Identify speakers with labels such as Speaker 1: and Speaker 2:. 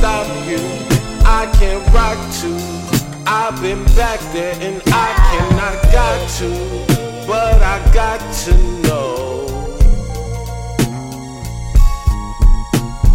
Speaker 1: stop you. I can't rock to. I've been back there and I cannot got to, but I got to